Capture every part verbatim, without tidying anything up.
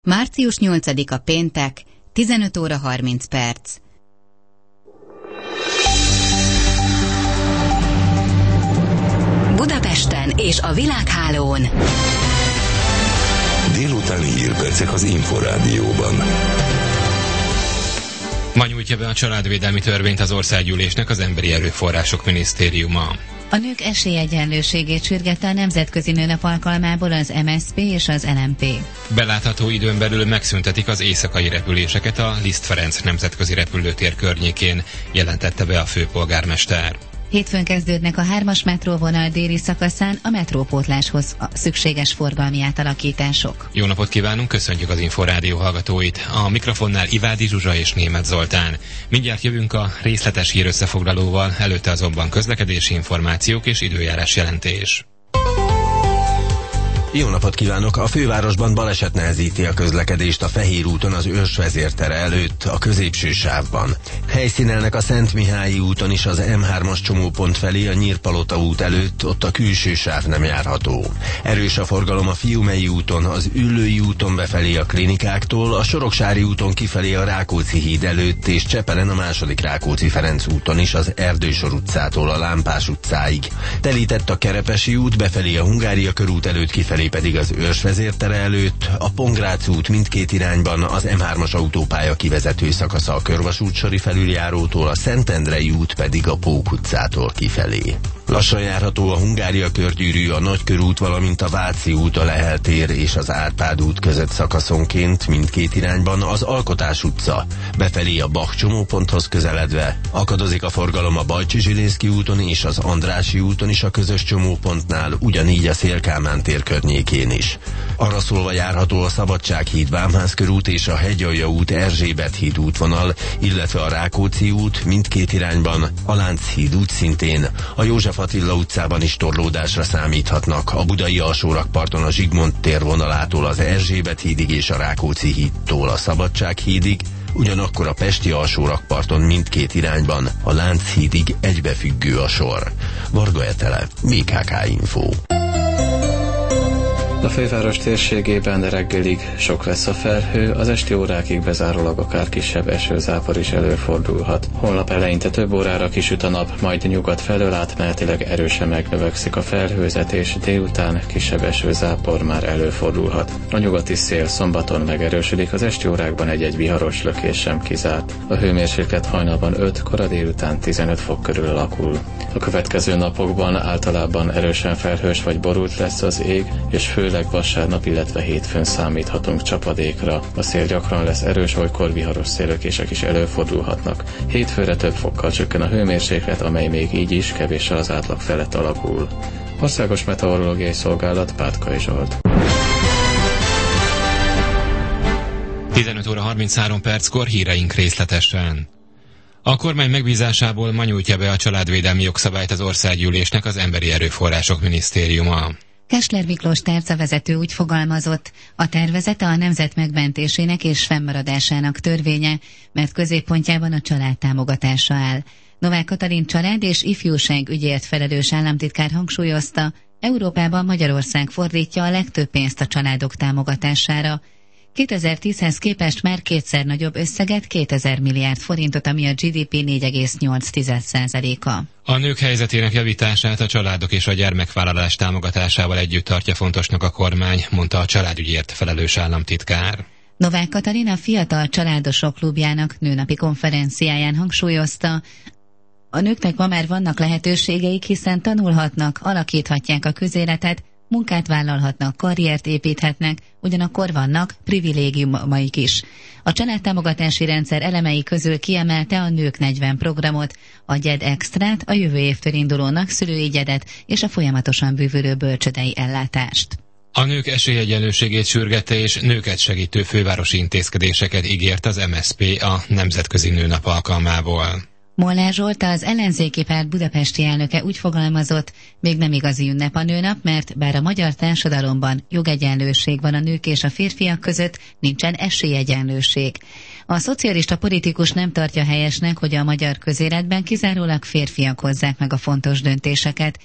március nyolcadika péntek, tizenöt óra harminc perc. Budapesten és a világhálón. Délutáni hírpercek az Inforádióban. Ma nyújtja be a családvédelmi törvényt az Országgyűlésnek az Emberi Erőforrások Minisztériuma. A nők esélyegyenlőségét sürgette a Nemzetközi Nőnap alkalmából az em es zé pé és az el em pé. Belátható időn belül megszüntetik az éjszakai repüléseket a Liszt Ferenc nemzetközi repülőtér környékén, jelentette be a főpolgármester. Hétfőn kezdődnek a hármas metróvonal déli szakaszán a metrópótláshoz a szükséges forgalmi átalakítások. Jó napot kívánunk, köszöntjük az Inforádió hallgatóit. A mikrofonnál Ivádi Zsuzsa és Németh Zoltán. Mindjárt jövünk a részletes hírösszefoglalóval, előtte azonban közlekedési információk és időjárás jelentés. Jó napot kívánok! A fővárosban baleset nehezíti a közlekedést a Fehér úton az Őrs vezértere előtt, a középső sávban. Helyszínelnek a Szent Mihályi úton is az em hármas csomópont felé a Nyírpalota út előtt, ott a külső sáv nem járható. Erős a forgalom a Fiumei úton, az Üllői úton befelé a klinikáktól, a Soroksári úton kifelé a Rákóczi híd előtt, és Csepelen a második Rákóczi-Ferenc úton is az Erdősor utcától a Lámpás utcáig. Telített a Kerepesi út, befelé a Hungária körút előtt, kifelé pedig az Őrs vezértere előtt, a Pongrác út mindkét irányban, az em hármas autópálya kivezető szakasza a Körvasútsori felüljárótól, a Szentendrei út pedig a Pók utcától kifelé. Lassan járható a Hungária körgyűrű, a Nagykörút, valamint a Váci út, a Lehel tér és az Árpád út között szakaszonként mindkét irányban, az Alkotás utca befelé a Bach csomóponthoz közeledve. Akadozik a forgalom a Bajcsi-Zsilinszky úton és az Andrássy úton is a közös csomópontnál, ugyanígy a Széll-Kálmán tér környékén is. Arra szólva járható a Szabadsághíd, Vámház körút és a Hegyalja út, Erzsébet híd útvonal, illetve a Rákóczi út mindkét irányban, a Lánchíd út szintén. A József Attila utcában is torlódásra számíthatnak, a budai alsórakparton a Zsigmond tér vonalától az Erzsébet hídig és a Rákóczi hídtól a Szabadsághídig, ugyanakkor a pesti alsórakparton mindkét irányban a Lánchídig egybefüggő a sor. Varga Etele, bé ká ká Info. A főváros térségében reggelig sok lesz a felhő, az esti órákig bezárólag akár kisebb esőzápor is előfordulhat. Holnap eleinte több órára kisüt a nap, majd nyugat felől átmenetileg erősen megnövekszik a felhőzet, és délután kisebb esőzápor már előfordulhat. A nyugati szél szombaton megerősödik, az esti órákban egy-egy viharos lökés sem kizárt. A hőmérséklet hajnalban öt, kora délután tizenöt fok körül alakul. A következő napokban általában erősen felhős vagy borult lesz az ég, és főleg vasárnap, illetve hétfőn számíthatunk csapadékra. A szél gyakran lesz erős, olykor viharos széllökések is előfordulhatnak. Hétfőre több fokkal csökken a hőmérséklet, amely még így is kevéssel az átlag felett alakul. Országos Meteorológiai Szolgálat, Pátkai Zsolt. tizenöt óra harminchárom perckor híreink részletesen. A kormány megbízásából ma nyújtja be a családvédelmi jogszabályt az Országgyűlésnek az Emberi Erőforrások Minisztériuma. Kessler Miklós tárcavezető úgy fogalmazott, a tervezete a nemzet megmentésének és fennmaradásának törvénye, mert középpontjában a család támogatása áll. Novák Katalin család és ifjúság ügyért felelős államtitkár hangsúlyozta, Európában Magyarország fordítja a legtöbb pénzt a családok támogatására. kétezer-tízhez képest már kétszer nagyobb összeget, kétezer milliárd forintot, ami a gé dé pé négy egész nyolc százaléka. A nők helyzetének javítását a családok és a gyermekvállalás támogatásával együtt tartja fontosnak a kormány, mondta a családügyért felelős államtitkár. Novák Katalin a Fiatal Családosok Klubjának nőnapi konferenciáján hangsúlyozta, a nőknek ma már vannak lehetőségeik, hiszen tanulhatnak, alakíthatják a közéletet, munkát vállalhatnak, karriert építhetnek, ugyanakkor vannak privilégiumaik is. A családtámogatási rendszer elemei közül kiemelte a Nők negyven programot, a Gyed Extrát, a jövő évtől induló nagyszülői gyedet és a folyamatosan bővülő bölcsödei ellátást. A nők esélyegyenlőségét sürgette és nőket segítő fővárosi intézkedéseket ígért az em es zé pé a Nemzetközi Nőnap alkalmából. Molnár Zsolt, az ellenzéki párt budapesti elnöke úgy fogalmazott, még nem igazi ünnep a nőnap, mert bár a magyar társadalomban jogegyenlőség van a nők és a férfiak között, nincsen esélyegyenlőség. A szocialista politikus nem tartja helyesnek, hogy a magyar közéletben kizárólag férfiak hozzák meg a fontos döntéseket.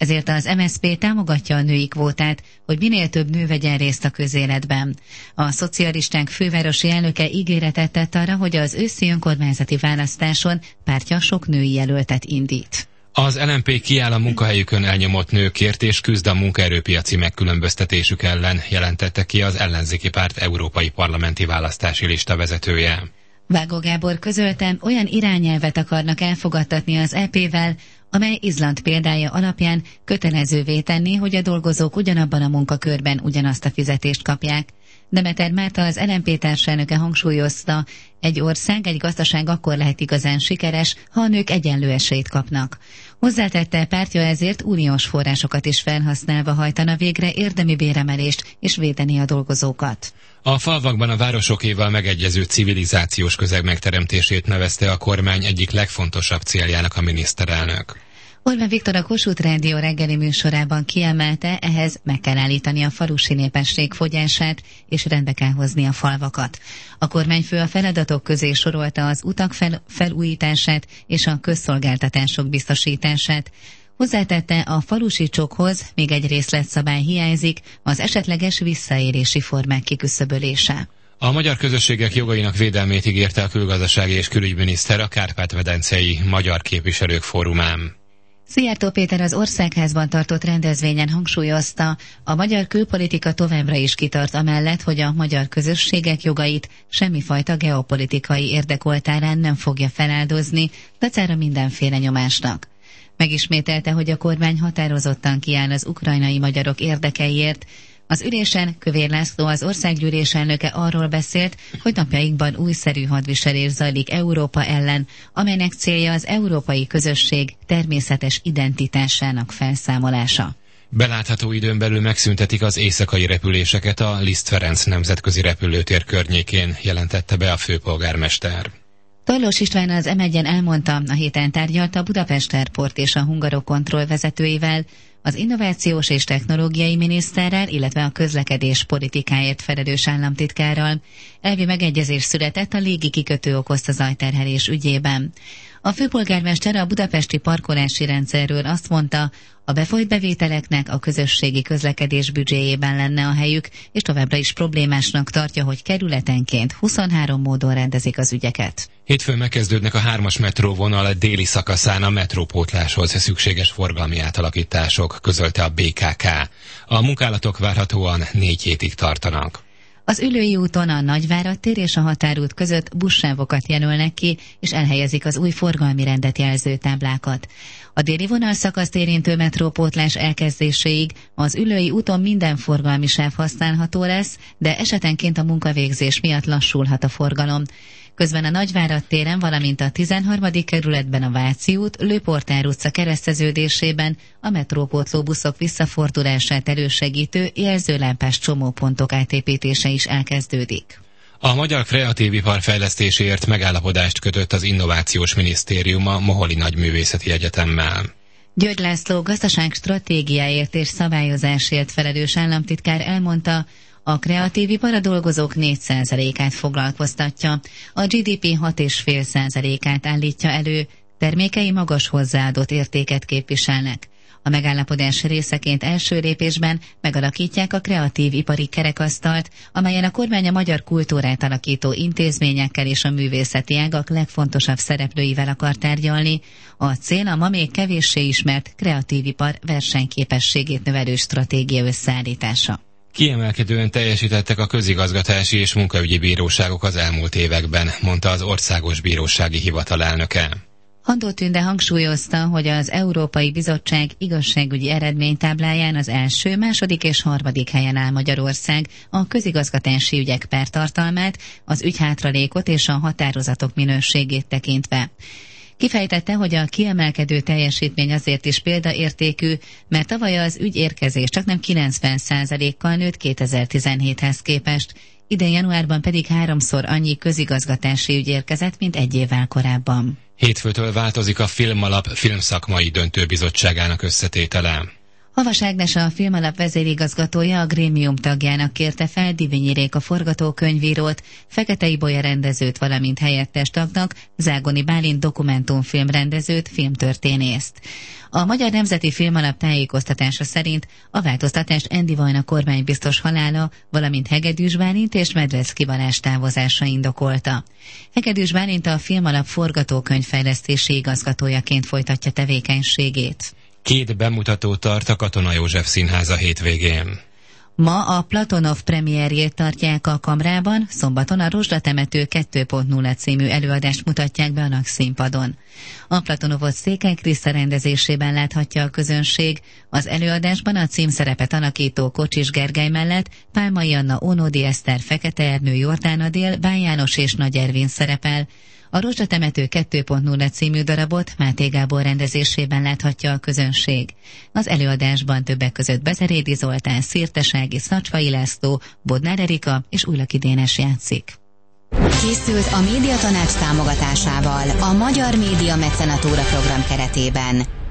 ezért az em es zé pé támogatja a női kvótát, hogy minél több nő vegyen részt a közéletben. A szocialisták fővárosi elnöke ígéretet tett arra, hogy az őszi önkormányzati választáson pártja sok női jelöltet indít. Az el em pé kiáll a munkahelyükön elnyomott nőkért és küzd a munkaerőpiaci megkülönböztetésük ellen, jelentette ki az ellenzéki párt európai parlamenti választási lista vezetője. Vágó Gábor közölte, olyan irányelvet akarnak elfogadtatni az é pével, amely Izland példája alapján kötelezővé tenni, hogy a dolgozók ugyanabban a munkakörben ugyanazt a fizetést kapják. Demeter Márta, az el em pé társelnöke hangsúlyozta, egy ország, egy gazdaság akkor lehet igazán sikeres, ha a nők egyenlő esélyt kapnak. Hozzátette, pártja ezért uniós forrásokat is felhasználva hajtana végre érdemi béremelést és védeni a dolgozókat. A falvakban a városokéval megegyező civilizációs közeg megteremtését nevezte a kormány egyik legfontosabb céljának a miniszterelnök. Orbán Viktor a Kossuth Rádió reggeli műsorában kiemelte, ehhez meg kell állítani a falusi népesség fogyását, és rendbe kell hozni a falvakat. A kormányfő a feladatok közé sorolta az utak fel, felújítását és a közszolgáltatások biztosítását. Hozzátette, a falusi csokhoz még egy részletszabály hiányzik, az esetleges visszaélési formák kiküszöbölése. A magyar közösségek jogainak védelmét ígérte a külgazdasági és külügyminiszter a Kárpát-medencei Magyar Képviselők Fórumán. Szijjártó Péter az Országházban tartott rendezvényen hangsúlyozta, a magyar külpolitika továbbra is kitart amellett, hogy a magyar közösségek jogait semmifajta geopolitikai érdekoltárán nem fogja feláldozni, dacára mindenféle nyomásnak. Megismételte, hogy a kormány határozottan kiáll az ukrajnai magyarok érdekeiért. Az ülésen Kövér László, az országgyűlés elnöke arról beszélt, hogy napjainkban újszerű hadviselés zajlik Európa ellen, amelynek célja az európai közösség természetes identitásának felszámolása. Belátható időn belül megszüntetik az éjszakai repüléseket a Liszt Ferenc nemzetközi repülőtér környékén, jelentette be a főpolgármester. Tarlós István, az em egyen elmondta, a héten tárgyalt a Budapest Airport és a Hungarocontrol vezetőivel, az innovációs és technológiai miniszterrel, illetve a közlekedés politikáért felelős államtitkárral. Elvi megegyezés született a légi kikötő okozta zajterhelés ügyében. A főpolgármester a budapesti parkolási rendszerről azt mondta, a befolyt bevételeknek a közösségi közlekedés büdzséjében lenne a helyük, és továbbra is problémásnak tartja, hogy kerületenként huszonhárom módon rendezik az ügyeket. Hétfőn megkezdődnek a hármas metróvonal déli szakaszán a metrópótláshoz szükséges forgalmi átalakítások, közölte a bé ká ká. A munkálatok várhatóan négy hétig tartanak. Az Üllői úton a Nagyvárad tér és a Határút között buszsávokat jelölnek ki, és elhelyezik az új forgalmi rendet jelző táblákat. A déli vonalszakaszt érintő metrópótlás elkezdéséig az Üllői úton minden forgalmi sáv használható lesz, de esetenként a munkavégzés miatt lassulhat a forgalom. Közben a Nagyvárad téren, valamint a tizenharmadik kerületben a Váci út, Lőportár utca kereszteződésében a metrópótló buszok visszafordulását elősegítő jelzőlámpás csomópontok átépítése is elkezdődik. A magyar kreatív ipar fejlesztéséért megállapodást kötött az Innovációs Minisztérium a Moholi Nagyművészeti Egyetemmel. György László gazdaság stratégiáért és szabályozásért felelős államtitkár elmondta, a kreatív ipar a dolgozók négy százalékát foglalkoztatja, a gé dé pé hat egész öt százalékát állítja elő, termékei magas hozzáadott értéket képviselnek. A megállapodás részeként első lépésben megalakítják a kreatív ipari kerekasztalt, amelyen a kormány a magyar kultúrát alakító intézményekkel és a művészeti ágak legfontosabb szereplőivel akar tárgyalni. A cél a ma még kevéssé ismert kreatív ipar versenyképességét növelő stratégia összeállítása. Kiemelkedően teljesítettek a közigazgatási és munkaügyi bíróságok az elmúlt években, mondta az Országos Bírósági Hivatal elnöke. Handó Tünde hangsúlyozta, hogy az Európai Bizottság igazságügyi eredménytábláján az első, második és harmadik helyen áll Magyarország a közigazgatási ügyek pertartalmát, az ügyhátralékot és a határozatok minőségét tekintve. Kifejtette, hogy a kiemelkedő teljesítmény azért is példaértékű, mert tavaly az ügyérkezés csaknem kilencven százalékkal nőtt kétezer-tizenhéthez képest, idén januárban pedig háromszor annyi közigazgatási ügy érkezett, mint egy évvel korábban. Hétfőtől változik a Filmalap filmszakmai döntőbizottságának összetétele. Havas Ágnes, a Filmalap vezérigazgatója a grémium tagjának kérte fel Divinyi Réka forgatókönyvírót, Fekete Ibolya rendezőt, valamint helyettes tagnak Zágoni Bálint dokumentumfilm rendezőt, filmtörténészt. A Magyar Nemzeti Filmalap tájékoztatása szerint a változtatást Endi Vajna kormánybiztos halála, valamint Hegedűs Bálint és Medvecki Balázs távozása indokolta. Hegedűs Bálint a Filmalap forgatókönyvfejlesztési igazgatójaként folytatja tevékenységét. Két bemutató tart a Katona József Színház a hétvégén. Ma a Platonov premierjét tartják a Kamrában, szombaton a Rozsdatemető kettő pont nulla című előadást mutatják be a Nagyszínpadon. A Platonovot Székely Kriszta rendezésében láthatja a közönség. Az előadásban a címszerepet alakító Kocsis Gergely mellett Pálmai Anna, Ónódi Eszter, Fekete Ernő, Jordán Adél, Bán János és Nagy Ervin szerepel. A Rozsdatemető kettő pont nulla című darabot Máté Gábor rendezésében láthatja a közönség. Az előadásban többek között Bezerédi Zoltán, Szirtesági, Szacsvai László, Bodnár Erika és Újlaki Dénes játszik. Készült a Médiatanács támogatásával a Magyar Média Mecenatúra program keretében.